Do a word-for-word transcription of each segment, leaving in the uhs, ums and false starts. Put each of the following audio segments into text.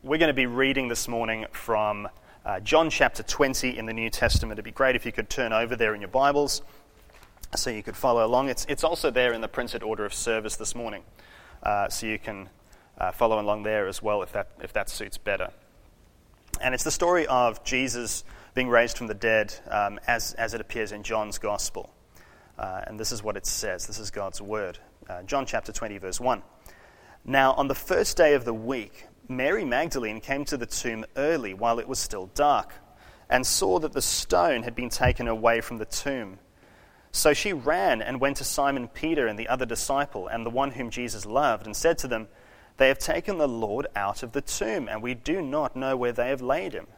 we're going to be reading this morning from uh, John chapter twenty in the New Testament. It'd be great if you could turn over there in your Bibles so you could follow along. It's it's also there in the printed order of service this morning, uh, so you can uh, follow along there as well if that if that suits better. And it's the story of Jesus being raised from the dead um, as as it appears in John's Gospel. Uh, and this is what it says. This is God's Word. Uh, John chapter twenty, verse one. Now, on the first day of the week, Mary Magdalene came to the tomb early while it was still dark and saw that the stone had been taken away from the tomb. So she ran and went to Simon Peter and the other disciple and the one whom Jesus loved and said to them, "They have taken the Lord out of the tomb, and we do not know where they have laid him."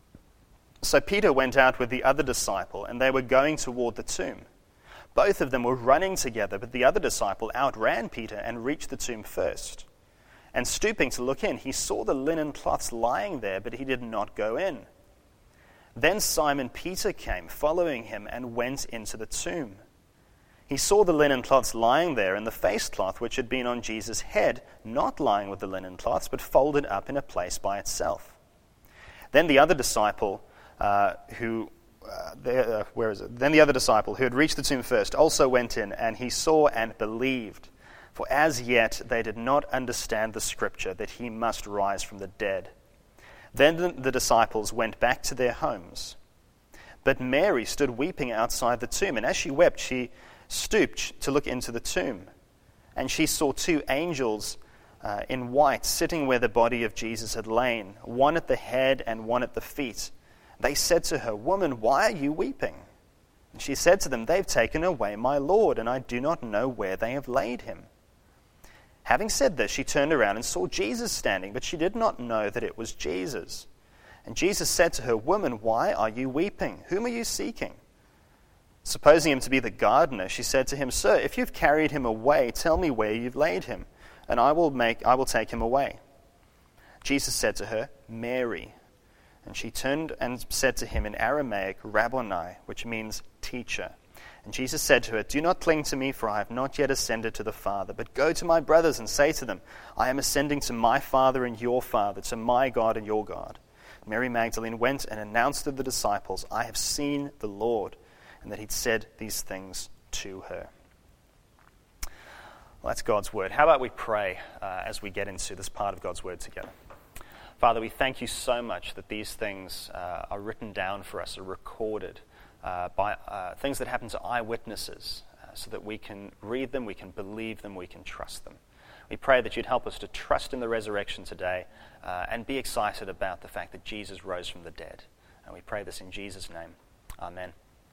So Peter went out with the other disciple, and they were going toward the tomb. Both of them were running together, but the other disciple outran Peter and reached the tomb first. And stooping to look in, he saw the linen cloths lying there, but he did not go in. Then Simon Peter came, following him, and went into the tomb. He saw the linen cloths lying there, and the face cloth which had been on Jesus' head, not lying with the linen cloths, but folded up in a place by itself. Then the other disciple, uh, who Uh, there, uh, where is it? Then the other disciple, who had reached the tomb first, also went in, and he saw and believed. For as yet they did not understand the scripture that he must rise from the dead. Then the, the disciples went back to their homes. But Mary stood weeping outside the tomb, and as she wept, she stooped to look into the tomb. And she saw two angels uh, in white sitting where the body of Jesus had lain, one at the head and one at the feet. They said to her, "Woman, why are you weeping?" And she said to them, "They've taken away my Lord, and I do not know where they have laid him." Having said this, she turned around and saw Jesus standing, but she did not know that it was Jesus. And Jesus said to her, "Woman, why are you weeping? Whom are you seeking?" Supposing him to be the gardener, she said to him, "Sir, if you've carried him away, tell me where you've laid him, and I will make I will take him away." Jesus said to her, "Mary." And she turned and said to him in Aramaic, "Rabboni," which means teacher. And Jesus said to her, "Do not cling to me, for I have not yet ascended to the Father, but go to my brothers and say to them, I am ascending to my Father and your Father, to my God and your God." Mary Magdalene went and announced to the disciples, "I have seen the Lord," and that he'd said these things to her. Well, that's God's word. How about we pray uh, as we get into this part of God's word together? Father, we thank you so much that these things uh, are written down for us, are recorded uh, by uh, things that happen to eyewitnesses, uh, so that we can read them, we can believe them, we can trust them. We pray that you'd help us to trust in the resurrection today uh, and be excited about the fact that Jesus rose from the dead. And we pray this in Jesus' name. Amen.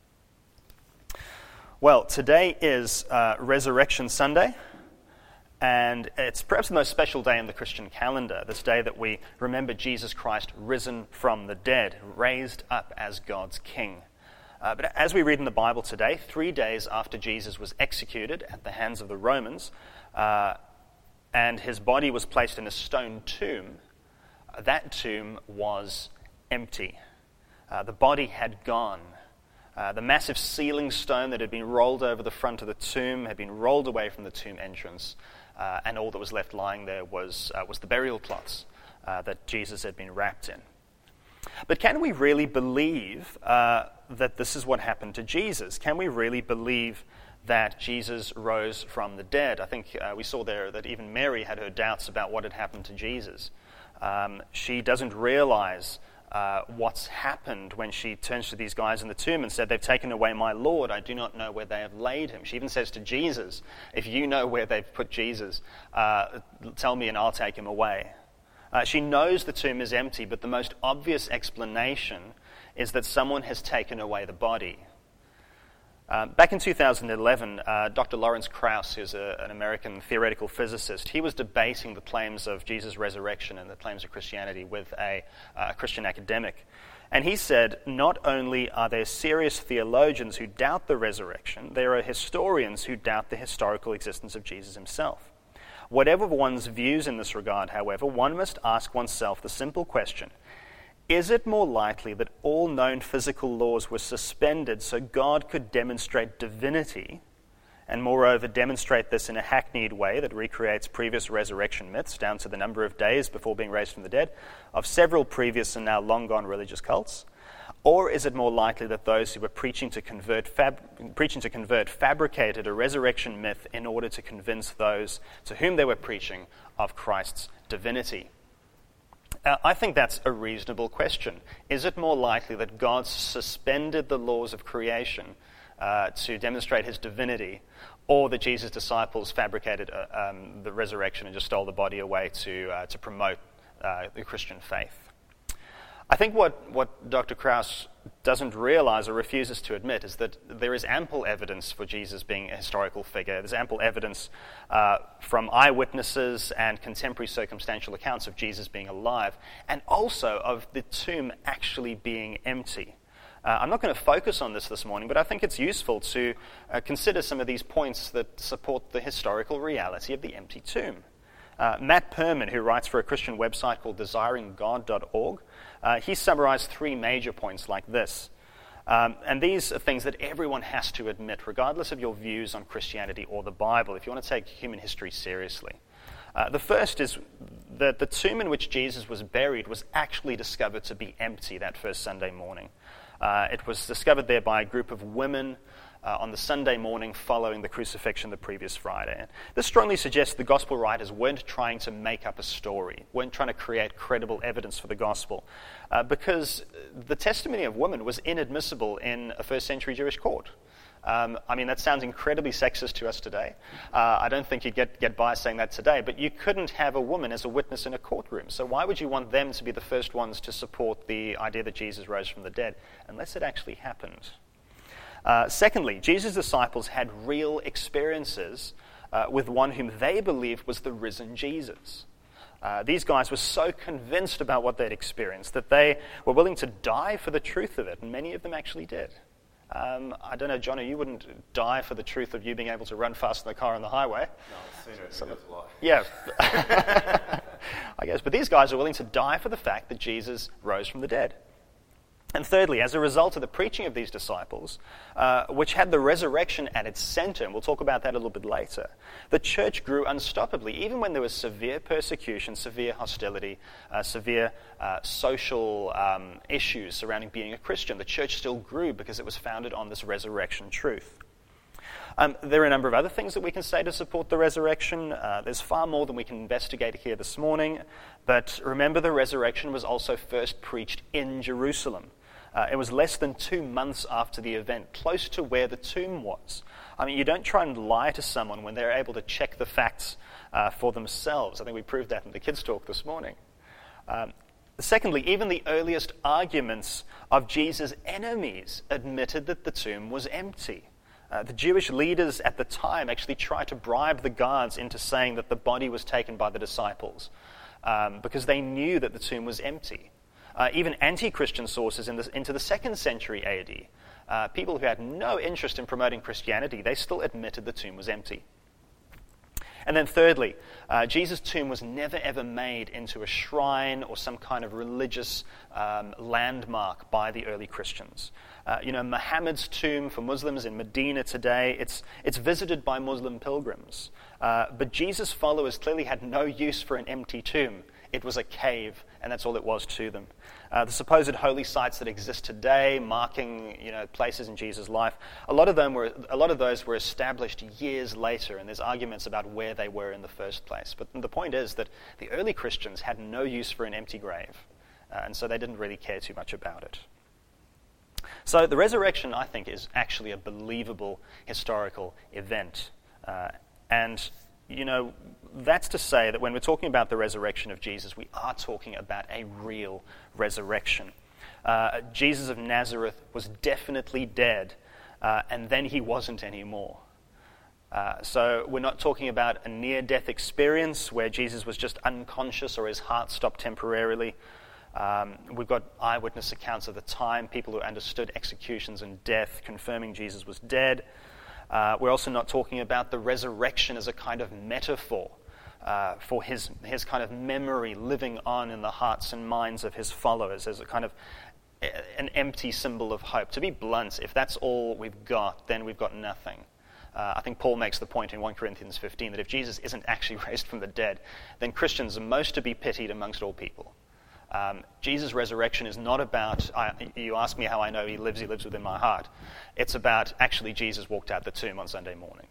Well, today is uh, Resurrection Sunday. And it's perhaps the most special day in the Christian calendar, this day that we remember Jesus Christ risen from the dead, raised up as God's King. Uh, but as we read in the Bible today, three days after Jesus was executed at the hands of the Romans, uh, and his body was placed in a stone tomb, uh, that tomb was empty. Uh, the body had gone. Uh, the massive ceiling stone that had been rolled over the front of the tomb had been rolled away from the tomb entrance. Uh, and all that was left lying there was uh, was the burial cloths uh, that Jesus had been wrapped in. But can we really believe uh, that this is what happened to Jesus? Can we really believe that Jesus rose from the dead? I think uh, we saw there that even Mary had her doubts about what had happened to Jesus. Um, she doesn't realize uh, what's happened when she turns to these guys in the tomb and said, "They've taken away my Lord. I do not know where they have laid him." She even says to Jesus, "If you know where they've put Jesus, uh, tell me and I'll take him away." Uh, she knows the tomb is empty, but the most obvious explanation is that someone has taken away the body. Uh, back in two thousand eleven, uh, Doctor Lawrence Krauss, who's a, an American theoretical physicist, he was debating the claims of Jesus' resurrection and the claims of Christianity with a uh, Christian academic. And he said, not only are there serious theologians who doubt the resurrection, there are historians who doubt the historical existence of Jesus himself. Whatever one's views in this regard, however, one must ask oneself the simple question, is it more likely that all known physical laws were suspended so God could demonstrate divinity and moreover demonstrate this in a hackneyed way that recreates previous resurrection myths down to the number of days before being raised from the dead of several previous and now long-gone religious cults? Or is it more likely that those who were preaching to convert, fab- preaching to convert fabricated a resurrection myth in order to convince those to whom they were preaching of Christ's divinity? Uh, I think that's a reasonable question. Is it more likely that God suspended the laws of creation uh, to demonstrate his divinity, or that Jesus' disciples fabricated uh, um, the resurrection and just stole the body away to uh, to promote uh, the Christian faith? I think what, what Doctor Krauss doesn't realize or refuses to admit is that there is ample evidence for Jesus being a historical figure. There's ample evidence uh, from eyewitnesses and contemporary circumstantial accounts of Jesus being alive, and also of the tomb actually being empty. Uh, I'm not going to focus on this this morning, but I think it's useful to uh, consider some of these points that support the historical reality of the empty tomb. Uh, Matt Perman, who writes for a Christian website called desiring god dot org, uh, he summarized three major points like this. Um, and these are things that everyone has to admit, regardless of your views on Christianity or the Bible, if you want to take human history seriously. Uh, the first is that the tomb in which Jesus was buried was actually discovered to be empty that first Sunday morning. Uh, it was discovered there by a group of women Uh, on the Sunday morning following the crucifixion the previous Friday. And this strongly suggests the gospel writers weren't trying to make up a story, weren't trying to create credible evidence for the gospel, uh, because the testimony of women was inadmissible in a first century Jewish court. Um, I mean, that sounds incredibly sexist to us today. Uh, I don't think you'd get, get by saying that today, but you couldn't have a woman as a witness in a courtroom. So why would you want them to be the first ones to support the idea that Jesus rose from the dead, unless it actually happened? Uh, secondly, Jesus' disciples had real experiences uh, with one whom they believed was the risen Jesus. Uh, these guys were so convinced about what they'd experienced that they were willing to die for the truth of it, and many of them actually did. Um, I don't know, Johnny, you wouldn't die for the truth of you being able to run fast in the car on the highway. No, I've seen it. So, it's a lot. Yeah. I guess. But these guys are willing to die for the fact that Jesus rose from the dead. And thirdly, as a result of the preaching of these disciples, uh, which had the resurrection at its center, and we'll talk about that a little bit later, the church grew unstoppably, even when there was severe persecution, severe hostility, uh, severe uh, social um, issues surrounding being a Christian. The church still grew because it was founded on this resurrection truth. Um, there are a number of other things that we can say to support the resurrection. Uh, there's far more than we can investigate here this morning. But remember, the resurrection was also first preached in Jerusalem. Uh, it was less than two months after the event, close to where the tomb was. I mean, you don't try and lie to someone when they're able to check the facts uh, for themselves. I think we proved that in the kids' talk this morning. Um, secondly, even the earliest arguments of Jesus' enemies admitted that the tomb was empty. Uh, the Jewish leaders at the time actually tried to bribe the guards into saying that the body was taken by the disciples um, because they knew that the tomb was empty. Uh, even anti-Christian sources in the, into the second century A D, uh, people who had no interest in promoting Christianity, they still admitted the tomb was empty. And then thirdly, uh, Jesus' tomb was never ever made into a shrine or some kind of religious um, landmark by the early Christians. Uh, you know, Muhammad's tomb for Muslims in Medina today, it's, it's visited by Muslim pilgrims. Uh, but Jesus' followers clearly had no use for an empty tomb. It was a cave, and that's all it was to them. Uh, the supposed holy sites that exist today, marking you know places in Jesus' life, a lot of them were a lot of those were established years later, and there's arguments about where they were in the first place. But the point is that the early Christians had no use for an empty grave, uh, and so they didn't really care too much about it. So the resurrection, I think, is actually a believable historical event, uh, and you know, that's to say that when we're talking about the resurrection of Jesus, we are talking about a real resurrection. Uh, Jesus of Nazareth was definitely dead, uh, and then he wasn't anymore. Uh, so we're not talking about a near-death experience where Jesus was just unconscious or his heart stopped temporarily. Um, we've got eyewitness accounts of the time, people who understood executions and death, confirming Jesus was dead. Uh, we're also not talking about the resurrection as a kind of metaphor uh, for his his kind of memory living on in the hearts and minds of his followers as a kind of an empty symbol of hope. To be blunt, if that's all we've got, then we've got nothing. Uh, I think Paul makes the point in First Corinthians fifteen that if Jesus isn't actually raised from the dead, then Christians are most to be pitied amongst all people. Um, Jesus' resurrection is not about, I, you ask me how I know he lives, he lives within my heart. It's about actually Jesus walked out the tomb on Sunday morning.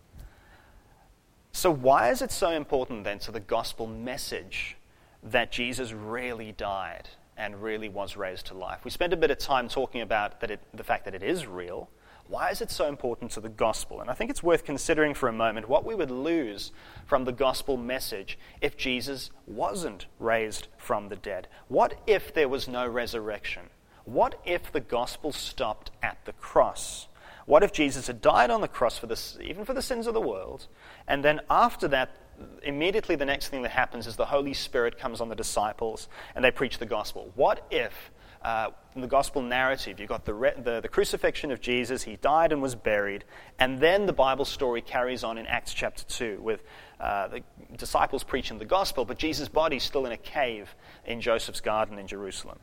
So why is it so important then to the gospel message that Jesus really died and really was raised to life? We spent a bit of time talking about that it, the fact that it is real. Why is it so important to the gospel? And I think it's worth considering for a moment what we would lose from the gospel message if Jesus wasn't raised from the dead. What if there was no resurrection? What if the gospel stopped at the cross? What if Jesus had died on the cross for this, even for the sins of the world, and then after that, immediately the next thing that happens is the Holy Spirit comes on the disciples and they preach the gospel? What if Uh, in the gospel narrative, you've got the, re- the the crucifixion of Jesus, he died and was buried, and then the Bible story carries on in Acts chapter two with uh, the disciples preaching the gospel, but Jesus' body's still in a cave in Joseph's garden in Jerusalem.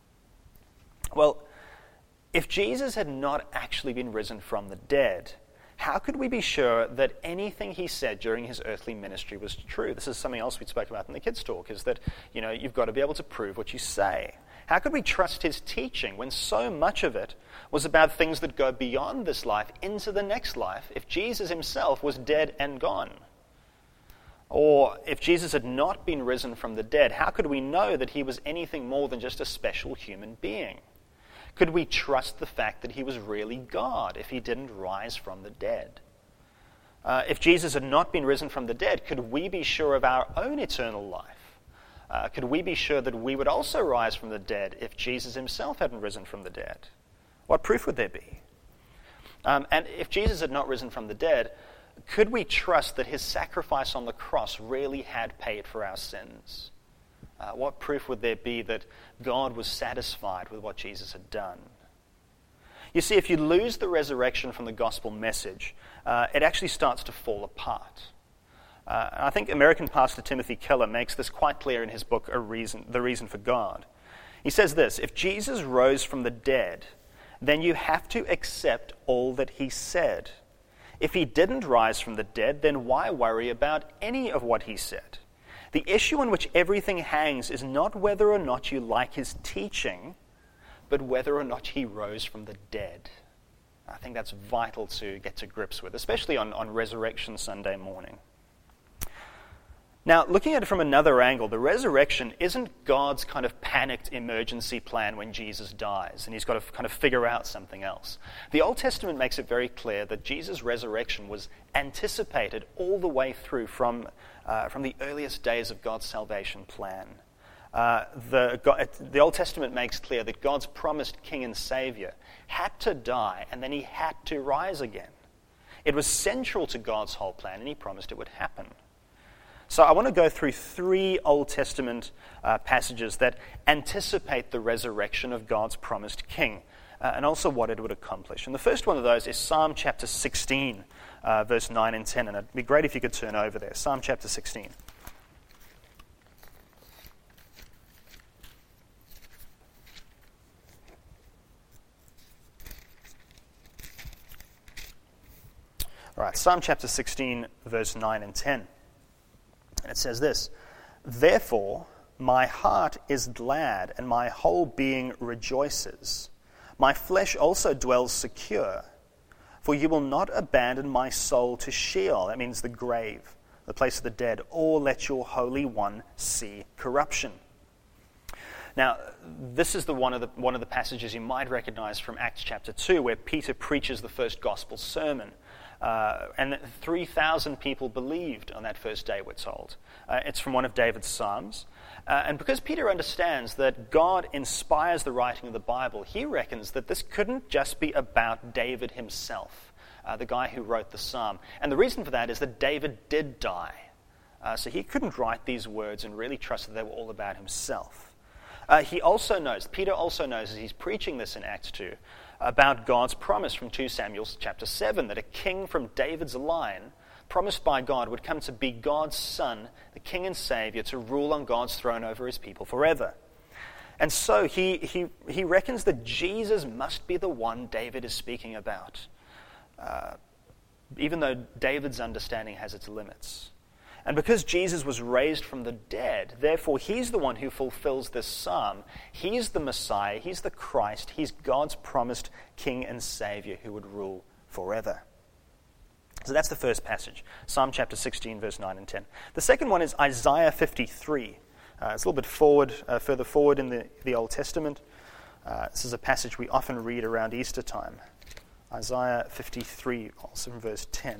Well, if Jesus had not actually been risen from the dead, how could we be sure that anything he said during his earthly ministry was true? This is something else we spoke about in the kids' talk, is that, you know, you've got to be able to prove what you say. How could we trust his teaching when so much of it was about things that go beyond this life into the next life if Jesus himself was dead and gone? Or if Jesus had not been risen from the dead, how could we know that he was anything more than just a special human being? Could we trust the fact that he was really God if he didn't rise from the dead? Uh, if Jesus had not been risen from the dead, could we be sure of our own eternal life? Uh, could we be sure that we would also rise from the dead if Jesus himself hadn't risen from the dead? What proof would there be? Um, and if Jesus had not risen from the dead, could we trust that his sacrifice on the cross really had paid for our sins? Uh, what proof would there be that God was satisfied with what Jesus had done? You see, if you lose the resurrection from the gospel message, uh, it actually starts to fall apart. Uh, I think American pastor Timothy Keller makes this quite clear in his book, A Reason, The Reason for God. He says this: if Jesus rose from the dead, then you have to accept all that he said. If he didn't rise from the dead, then why worry about any of what he said? The issue on which everything hangs is not whether or not you like his teaching, but whether or not he rose from the dead. I think that's vital to get to grips with, especially on, on Resurrection Sunday morning. Now, looking at it from another angle, the resurrection isn't God's kind of panicked emergency plan when Jesus dies, and he's got to kind of figure out something else. The Old Testament makes it very clear that Jesus' resurrection was anticipated all the way through from, uh, from the earliest days of God's salvation plan. Uh, the, God, the Old Testament makes clear that God's promised King and Savior had to die, and then he had to rise again. It was central to God's whole plan, and he promised it would happen. So I want to go through three Old Testament uh, passages that anticipate the resurrection of God's promised king, uh, and also what it would accomplish. And the first one of those is Psalm chapter sixteen, uh, verse nine and ten. And it'd be great if you could turn over there. Psalm chapter sixteen. All right, Psalm chapter sixteen, verse nine and ten. And it says this: therefore, my heart is glad, and my whole being rejoices. My flesh also dwells secure, for you will not abandon my soul to Sheol, that means the grave, the place of the dead, or let your Holy One see corruption. Now, this is the one of the one of the passages you might recognize from Acts chapter two, where Peter preaches the first gospel sermon. Uh, and three thousand people believed on that first day, we're told. Uh, it's from one of David's Psalms. Uh, and because Peter understands that God inspires the writing of the Bible, he reckons that this couldn't just be about David himself, uh, the guy who wrote the psalm. And the reason for that is that David did die. Uh, so he couldn't write these words and really trust that they were all about himself. Uh, he also knows, Peter also knows as he's preaching this in Acts two, about God's promise from Second Samuel chapter seven, that a king from David's line, promised by God, would come to be God's son, the king and savior, to rule on God's throne over his people forever. And so he, he, he reckons that Jesus must be the one David is speaking about. Uh, even though David's understanding has its limits. And because Jesus was raised from the dead, therefore he's the one who fulfills this psalm. He's the Messiah, he's the Christ, he's God's promised King and Savior who would rule forever. So that's the first passage, Psalm chapter sixteen, verse nine and ten. The second one is Isaiah fifty-three. Uh, it's a little bit forward, uh, further forward in the, the Old Testament. Uh, this is a passage we often read around Easter time. Isaiah fifty-three, also from verse ten.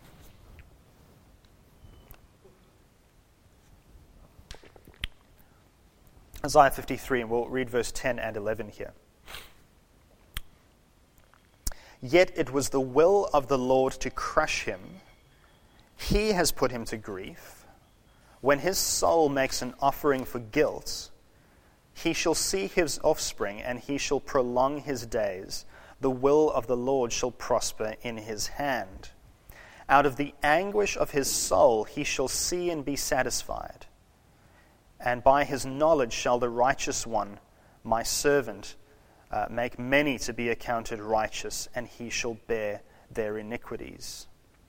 Isaiah fifty-three, and we'll read verse ten and eleven here. Yet it was the will of the Lord to crush him. He has put him to grief. When his soul makes an offering for guilt, he shall see his offspring, and he shall prolong his days. The will of the Lord shall prosper in his hand. Out of the anguish of his soul he shall see and be satisfied. And by his knowledge shall the righteous one, my servant, uh, make many to be accounted righteous, and he shall bear their iniquities.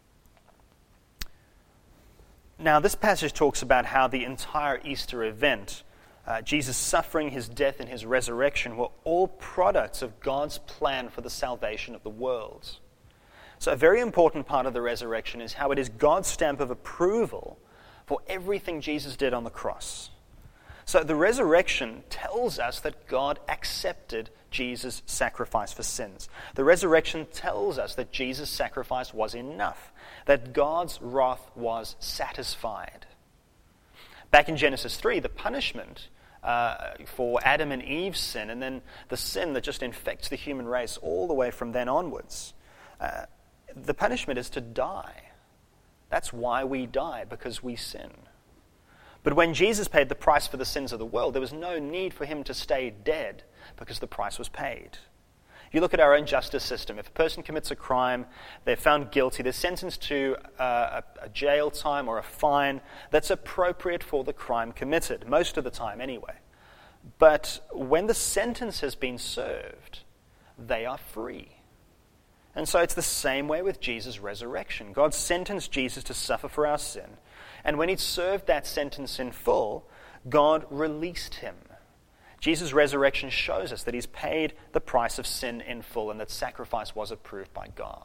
Now, this passage talks about how the entire Easter event, uh, Jesus' suffering, his death, and his resurrection, were all products of God's plan for the salvation of the world. So a very important part of the resurrection is how it is God's stamp of approval for everything Jesus did on the cross. So the resurrection tells us that God accepted Jesus' sacrifice for sins. The resurrection tells us that Jesus' sacrifice was enough, that God's wrath was satisfied. Back in Genesis three, the punishment uh, for Adam and Eve's sin, and then the sin that just infects the human race all the way from then onwards, uh, the punishment is to die. That's why we die, because we sin. But when Jesus paid the price for the sins of the world, there was no need for him to stay dead because the price was paid. You look at our own justice system. If a person commits a crime, they're found guilty, they're sentenced to uh, a, a jail time or a fine that's appropriate for the crime committed, most of the time anyway. But when the sentence has been served, they are free. And so it's the same way with Jesus' resurrection. God sentenced Jesus to suffer for our sin. And when he'd served that sentence in full, God released him. Jesus' resurrection shows us that he's paid the price of sin in full and that sacrifice was approved by God.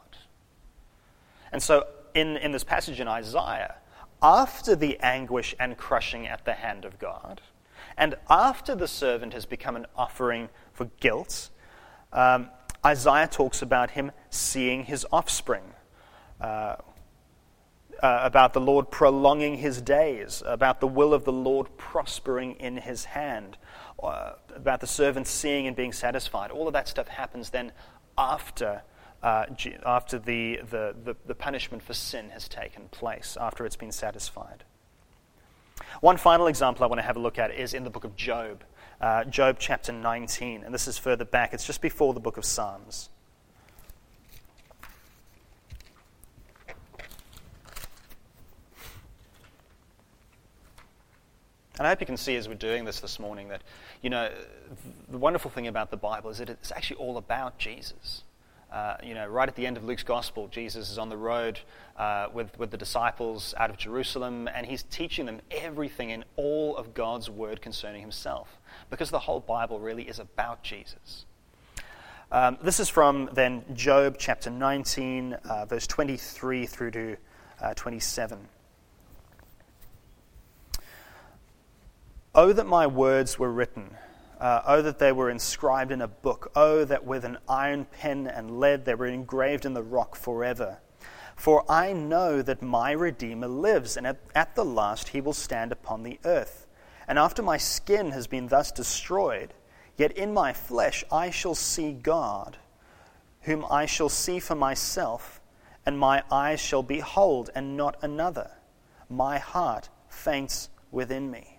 And so in, in this passage in Isaiah, after the anguish and crushing at the hand of God, and after the servant has become an offering for guilt, um, Isaiah talks about him seeing his offspring, uh, uh, about the Lord prolonging his days, about the will of the Lord prospering in his hand, uh, about the servant seeing and being satisfied. All of that stuff happens then after uh, after the, the, the, the punishment for sin has taken place, after it's been satisfied. One final example I want to have a look at is in the book of Job. Uh, Job chapter nineteen, and this is further back. It's just before the book of Psalms. And I hope you can see as we're doing this this morning that, you know, the wonderful thing about the Bible is that it's actually all about Jesus. Uh, you know, right at the end of Luke's Gospel, Jesus is on the road uh, with, with the disciples out of Jerusalem, and he's teaching them everything in all of God's word concerning himself, because the whole Bible really is about Jesus. Um, this is from then Job chapter nineteen, uh, verse twenty-three through to uh, twenty-seven. Oh, that my words were written. Uh, oh, that they were inscribed in a book. Oh, that with an iron pen and lead they were engraved in the rock forever. For I know that my Redeemer lives, and at, at the last he will stand upon the earth. And after my skin has been thus destroyed, yet in my flesh I shall see God, whom I shall see for myself, and my eyes shall behold, and not another. My heart faints within me.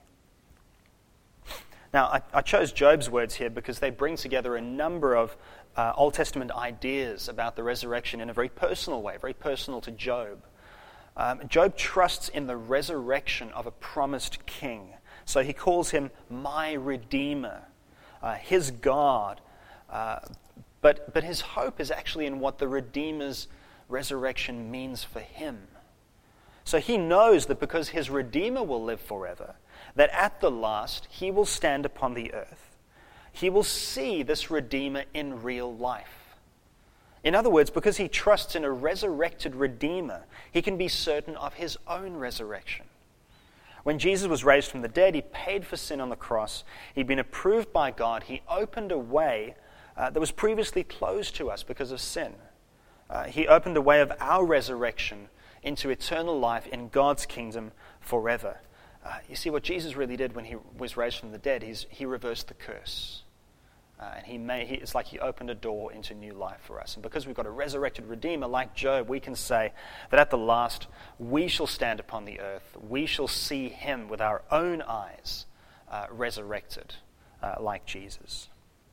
Now, I, I chose Job's words here because they bring together a number of uh, Old Testament ideas about the resurrection in a very personal way, very personal to Job. Um, Job trusts in the resurrection of a promised king. So he calls him my Redeemer, uh, his God. Uh, but, but his hope is actually in what the Redeemer's resurrection means for him. So he knows that because his Redeemer will live forever, that at the last he will stand upon the earth. He will see this Redeemer in real life. In other words, because he trusts in a resurrected Redeemer, he can be certain of his own resurrection. When Jesus was raised from the dead, he paid for sin on the cross. He'd been approved by God. He opened a way uh, that was previously closed to us because of sin. Uh, he opened a way of our resurrection into eternal life in God's kingdom forever. Uh, you see, what Jesus really did when he was raised from the dead, he's, he reversed the curse. Uh, and he made, he, it's like he opened a door into new life for us. And because we've got a resurrected Redeemer like Job, we can say that at the last we shall stand upon the earth. We shall see him with our own eyes uh, resurrected uh, like Jesus.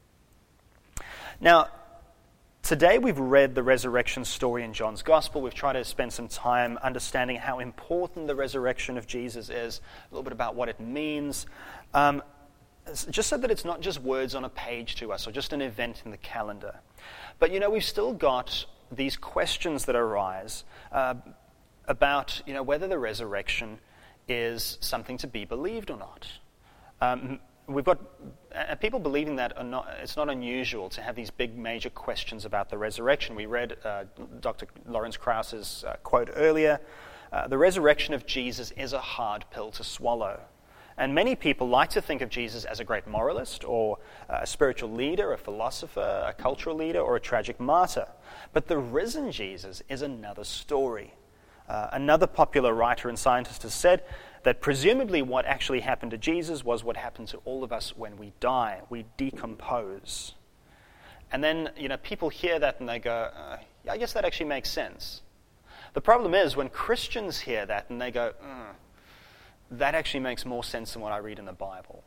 Now, today we've read the resurrection story in John's Gospel. We've tried to spend some time understanding how important the resurrection of Jesus is, a little bit about what it means, um, just so that it's not just words on a page to us or just an event in the calendar. But, you know, we've still got these questions that arise uh, about, you know, whether the resurrection is something to be believed or not. Um, We've got uh, people believing that are not, it's not unusual to have these big major questions about the resurrection. We read uh, Doctor Lawrence Krauss's uh, quote earlier. Uh, the resurrection of Jesus is a hard pill to swallow. And many people like to think of Jesus as a great moralist or uh, a spiritual leader, a philosopher, a cultural leader, or a tragic martyr. But the risen Jesus is another story. Uh, another popular writer and scientist has said that presumably what actually happened to Jesus was what happened to all of us when we die. We decompose. And then, you know, people hear that and they go, uh, yeah, I guess that actually makes sense. The problem is when Christians hear that and they go, mm, that actually makes more sense than what I read in the Bible.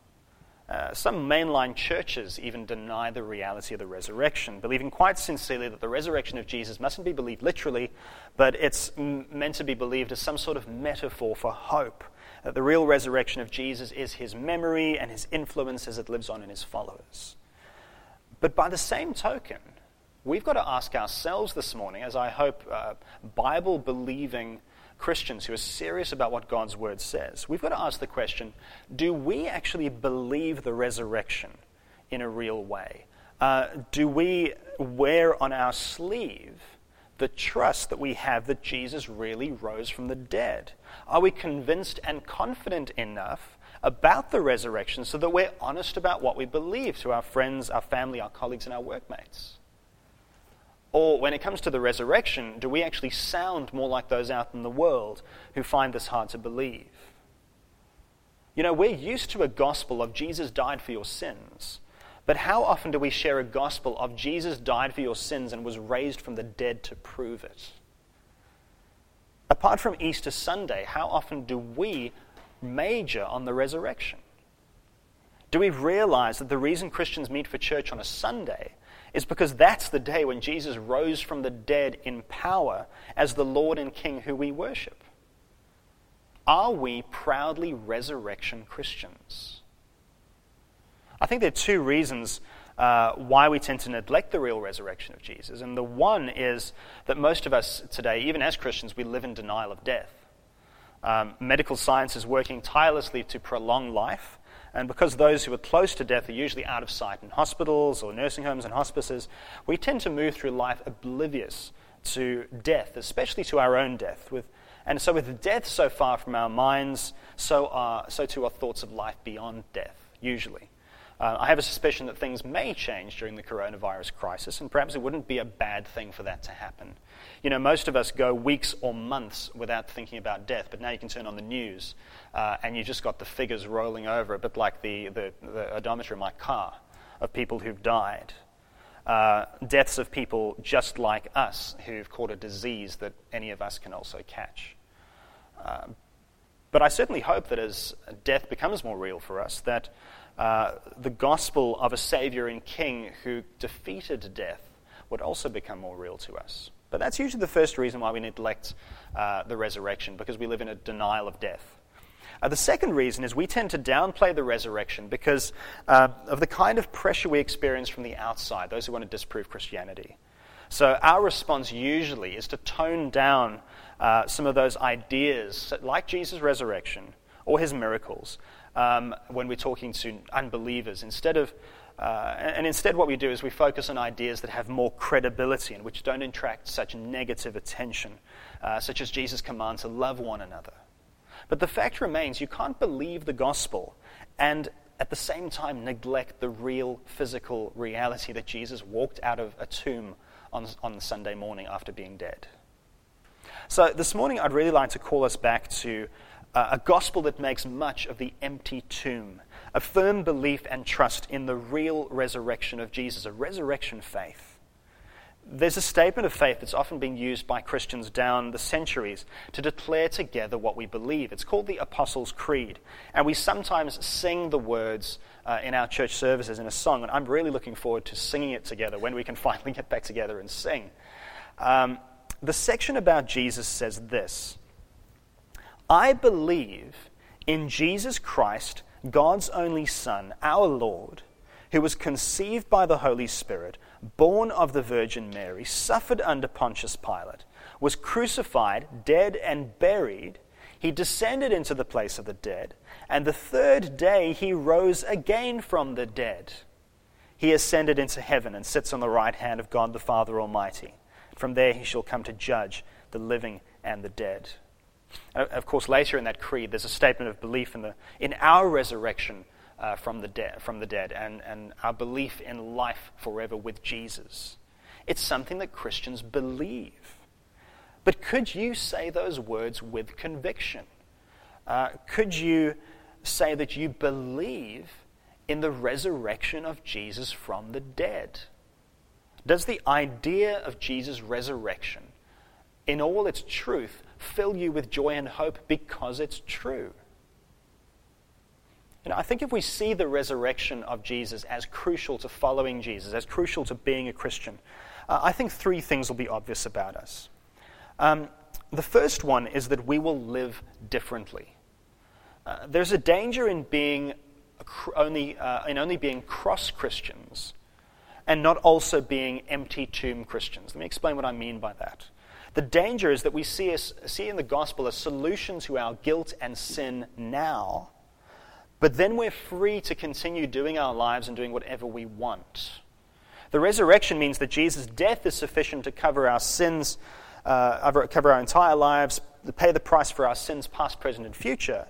Uh, some mainline churches even deny the reality of the resurrection, believing quite sincerely that the resurrection of Jesus mustn't be believed literally, but it's m- meant to be believed as some sort of metaphor for hope. That the real resurrection of Jesus is his memory and his influence as it lives on in his followers. But by the same token, we've got to ask ourselves this morning, as I hope uh, Bible-believing Christians who are serious about what God's word says, we've got to ask the question, do we actually believe the resurrection in a real way? Uh, do we wear on our sleeve the trust that we have that Jesus really rose from the dead? Are we convinced and confident enough about the resurrection so that we're honest about what we believe to our friends, our family, our colleagues, and our workmates? Or when it comes to the resurrection, do we actually sound more like those out in the world who find this hard to believe? You know, we're used to a gospel of Jesus died for your sins, but how often do we share a gospel of Jesus died for your sins and was raised from the dead to prove it? Apart from Easter Sunday, how often do we major on the resurrection? Do we realize that the reason Christians meet for church on a Sunday is because that's the day when Jesus rose from the dead in power as the Lord and King who we worship? Are we proudly resurrection Christians? I think there are two reasons uh, why we tend to neglect the real resurrection of Jesus. And the one is that most of us today, even as Christians, we live in denial of death. Um, medical science is working tirelessly to prolong life. And because those who are close to death are usually out of sight in hospitals or nursing homes and hospices, we tend to move through life oblivious to death, especially to our own death. With, and so with death so far from our minds, so, are, so too are thoughts of life beyond death, usually. Uh, I have a suspicion that things may change during the coronavirus crisis, and perhaps it wouldn't be a bad thing for that to happen. You know, most of us go weeks or months without thinking about death, but now you can turn on the news, uh, and you just got the figures rolling over, a bit like the, the, the odometer in my car, of people who've died. Uh, deaths of people just like us who've caught a disease that any of us can also catch. Uh, but I certainly hope that as death becomes more real for us, that Uh, the gospel of a Savior and King who defeated death would also become more real to us. But that's usually the first reason why we neglect uh, the resurrection, because we live in a denial of death. Uh, the second reason is we tend to downplay the resurrection because uh, of the kind of pressure we experience from the outside, those who want to disprove Christianity. So our response usually is to tone down uh, some of those ideas, like Jesus' resurrection or his miracles, um, when we're talking to unbelievers. Instead of, uh, and instead what we do is we focus on ideas that have more credibility and which don't attract such negative attention, uh, such as Jesus' command to love one another. But the fact remains, you can't believe the gospel and at the same time neglect the real physical reality that Jesus walked out of a tomb on, on Sunday morning after being dead. So this morning I'd really like to call us back to uh, a gospel that makes much of the empty tomb, a firm belief and trust in the real resurrection of Jesus, a resurrection faith. There's a statement of faith that's often been used by Christians down the centuries to declare together what we believe. It's called the Apostles' Creed, and we sometimes sing the words uh, in our church services in a song, and I'm really looking forward to singing it together when we can finally get back together and sing. Um, the section about Jesus says this: I believe in Jesus Christ, God's only Son, our Lord, who was conceived by the Holy Spirit, born of the Virgin Mary, suffered under Pontius Pilate, was crucified, dead, and buried. He descended into the place of the dead, and the third day he rose again from the dead. He ascended into heaven and sits on the right hand of God the Father Almighty. From there he shall come to judge the living and the dead. Of course, later in that creed, there's a statement of belief in the in our resurrection Uh, from the dead, from the dead, and, and our belief in life forever with Jesus. It's something that Christians believe. But could you say those words with conviction? Uh, could you say that you believe in the resurrection of Jesus from the dead? Does the idea of Jesus' resurrection, in all its truth, fill you with joy and hope because it's true? You know, I think if we see the resurrection of Jesus as crucial to following Jesus, as crucial to being a Christian, uh, I think three things will be obvious about us. Um, the first one is that we will live differently. Uh, there's a danger in being only uh, in only being cross Christians and not also being empty tomb Christians. Let me explain what I mean by that. The danger is that we see us, see in the gospel a solution to our guilt and sin now, but then we're free to continue doing our lives and doing whatever we want. The resurrection means that Jesus' death is sufficient to cover our sins, uh, cover our entire lives, to pay the price for our sins past, present, and future.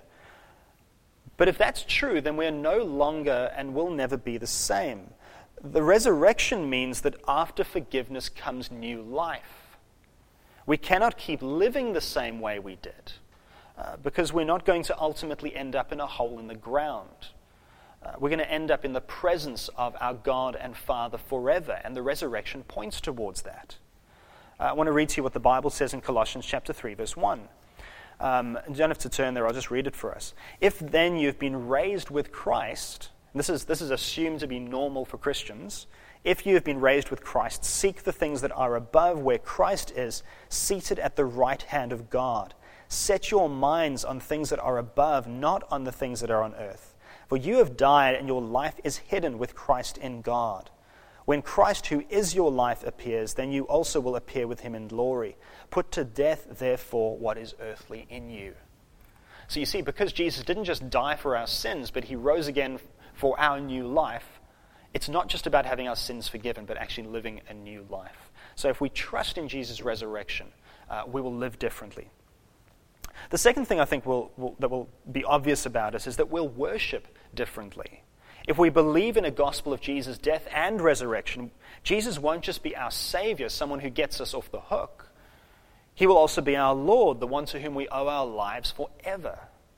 But if that's true, then we're no longer and will never be the same. The resurrection means that after forgiveness comes new life. We cannot keep living the same way we did. Uh, because we're not going to ultimately end up in a hole in the ground. Uh, we're going to end up in the presence of our God and Father forever, and the resurrection points towards that. Uh, I want to read to you what the Bible says in Colossians chapter three, verse one. Um, you don't have to turn there, I'll just read it for us. If then you've been raised with Christ, and this is, this is assumed to be normal for Christians, if you have been raised with Christ, seek the things that are above where Christ is, seated at the right hand of God. Set your minds on things that are above, not on the things that are on earth. For you have died, and your life is hidden with Christ in God. When Christ, who is your life, appears, then you also will appear with him in glory. Put to death, therefore, what is earthly in you. So you see, because Jesus didn't just die for our sins, but he rose again for our new life, it's not just about having our sins forgiven, but actually living a new life. So if we trust in Jesus' resurrection, uh, we will live differently. The second thing I think will, will, that will be obvious about us is that we'll worship differently. If we believe in a gospel of Jesus' death and resurrection, Jesus won't just be our Savior, someone who gets us off the hook. He will also be our Lord, the one to whom we owe our lives forever.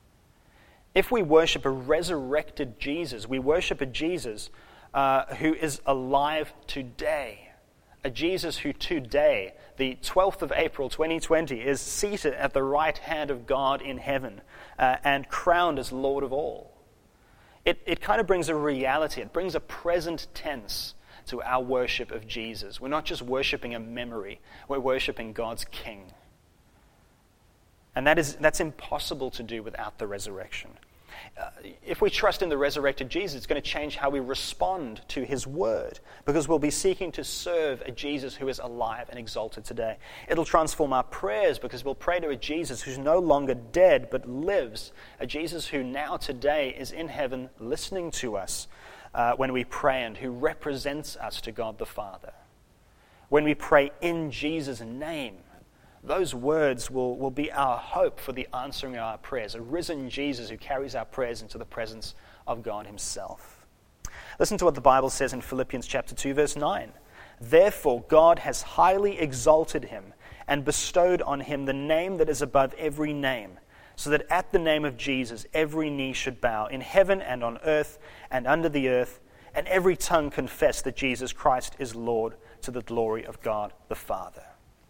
If we worship a resurrected Jesus, we worship a Jesus uh, who is alive today. A Jesus who today, the twelfth of April twenty twenty, is seated at the right hand of God in heaven uh, and crowned as Lord of all. It, it kind of brings a reality, it brings a present tense to our worship of Jesus. We're not just worshiping a memory, we're worshiping God's King. And that is that's impossible to do without the resurrection. Uh, if we trust in the resurrected Jesus, it's going to change how we respond to his word, because we'll be seeking to serve a Jesus who is alive and exalted today. It'll transform our prayers, because we'll pray to a Jesus who's no longer dead but lives, a Jesus who now today is in heaven listening to us uh, when we pray, and who represents us to God the Father. When we pray in Jesus' name, those words will, will be our hope for the answering of our prayers, a risen Jesus who carries our prayers into the presence of God himself. Listen to what the Bible says in Philippians chapter two, verse nine. Therefore God has highly exalted him and bestowed on him the name that is above every name, so that at the name of Jesus every knee should bow, in heaven and on earth and under the earth, and every tongue confess that Jesus Christ is Lord, to the glory of God the Father.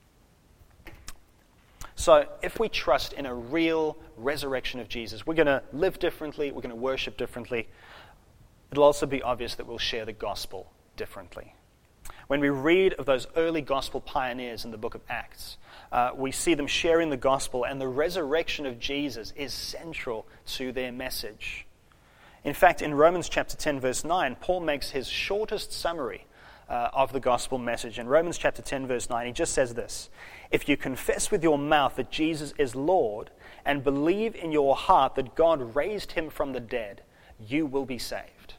So if we trust in a real resurrection of Jesus, we're going to live differently, we're going to worship differently. It'll also be obvious that we'll share the gospel differently. When we read of those early gospel pioneers in the book of Acts, uh, we see them sharing the gospel, and the resurrection of Jesus is central to their message. In fact, in Romans chapter ten, verse nine, Paul makes his shortest summary Uh, of the gospel message. In Romans chapter ten, verse nine, he just says this: if you confess with your mouth that Jesus is Lord and believe in your heart that God raised him from the dead, you will be saved.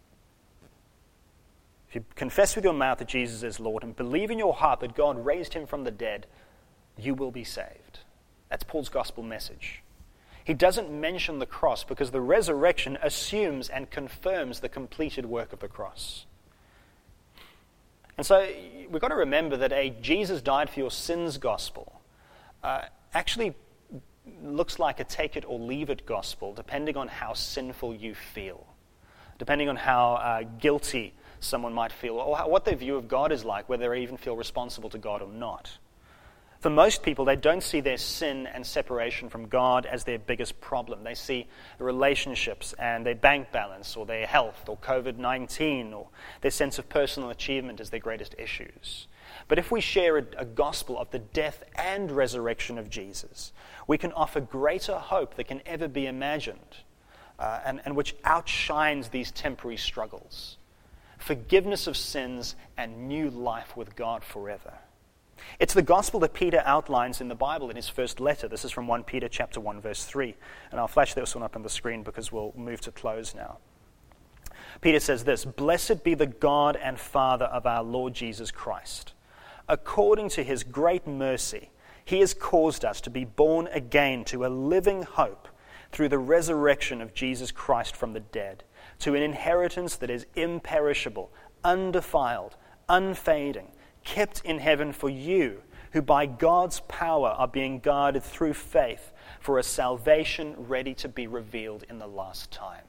If you confess with your mouth that Jesus is Lord and believe in your heart that God raised him from the dead, you will be saved. That's Paul's gospel message. He doesn't mention the cross because the resurrection assumes and confirms the completed work of the cross. And so we've got to remember that a Jesus died for your sins gospel uh, actually looks like a take it or leave it gospel, depending on how sinful you feel, depending on how uh, guilty someone might feel, or how, what their view of God is like, whether they even feel responsible to God or not. For most people, they don't see their sin and separation from God as their biggest problem. They see the relationships and their bank balance, or their health, or covid nineteen, or their sense of personal achievement as their greatest issues. But if we share a, a gospel of the death and resurrection of Jesus, we can offer greater hope that can ever be imagined, uh, and, and which outshines these temporary struggles. Forgiveness of sins and new life with God forever. It's the gospel that Peter outlines in the Bible in his first letter. This is from First Peter chapter one, verse three. And I'll flash this one up on the screen because we'll move to close now. Peter says this: "Blessed be the God and Father of our Lord Jesus Christ. According to his great mercy, he has caused us to be born again to a living hope through the resurrection of Jesus Christ from the dead, to an inheritance that is imperishable, undefiled, unfading, kept in heaven for you, who by God's power are being guarded through faith for a salvation ready to be revealed in the last time."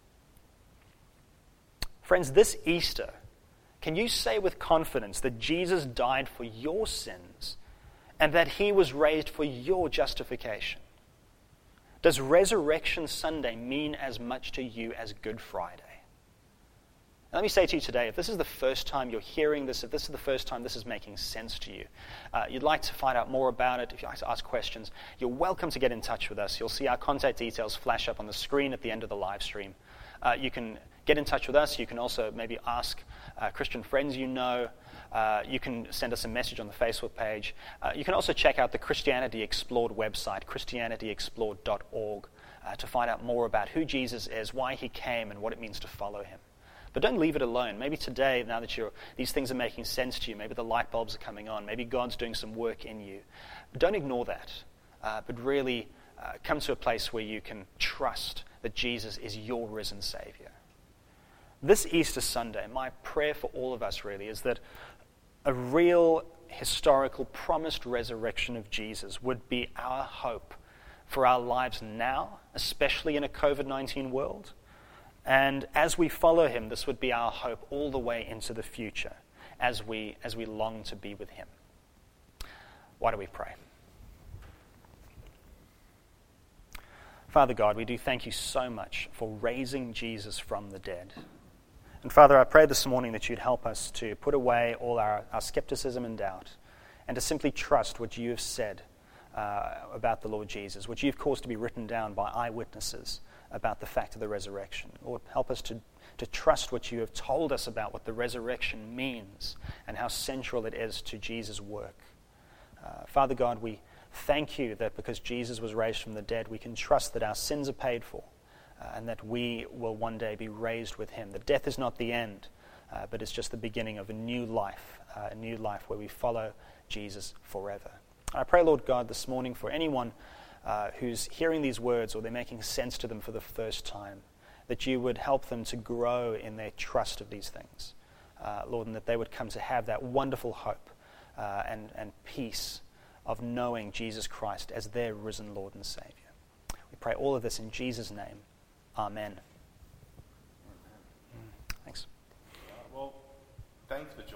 Friends, this Easter, can you say with confidence that Jesus died for your sins and that he was raised for your justification? Does Resurrection Sunday mean as much to you as Good Friday? Let me say to you today, if this is the first time you're hearing this, if this is the first time this is making sense to you, uh, you'd like to find out more about it, if you'd like to ask questions, you're welcome to get in touch with us. You'll see our contact details flash up on the screen at the end of the live stream. Uh, you can get in touch with us. You can also maybe ask uh, Christian friends you know. Uh, you can send us a message on the Facebook page. Uh, you can also check out the Christianity Explored website, christianity explored dot org, uh, to find out more about who Jesus is, why he came, and what it means to follow him. But don't leave it alone. Maybe today, now that you're, these things are making sense to you, maybe the light bulbs are coming on, maybe God's doing some work in you. Don't ignore that, uh, but really uh, come to a place where you can trust that Jesus is your risen Savior. This Easter Sunday, my prayer for all of us really is that a real historical promised resurrection of Jesus would be our hope for our lives now, especially in a covid nineteen world. And as we follow him, this would be our hope all the way into the future as we as we long to be with him. Why do we pray? Father God, we do thank you so much for raising Jesus from the dead. And Father, I pray this morning that you'd help us to put away all our, our skepticism and doubt, and to simply trust what you have said uh, about the Lord Jesus, which you've caused to be written down by eyewitnesses about the fact of the resurrection. Lord, help us to, to trust what you have told us about what the resurrection means and how central it is to Jesus' work. Uh, Father God, we thank you that because Jesus was raised from the dead, we can trust that our sins are paid for uh, and that we will one day be raised with him. That death is not the end, uh, but it's just the beginning of a new life, uh, a new life where we follow Jesus forever. I pray, Lord God, this morning for anyone uh, who's hearing these words or they're making sense to them for the first time, that you would help them to grow in their trust of these things, uh, Lord, and that they would come to have that wonderful hope uh, and, and peace of knowing Jesus Christ as their risen Lord and Savior. We pray all of this in Jesus' name. Amen. Thanks. Uh, well, thanks for joining.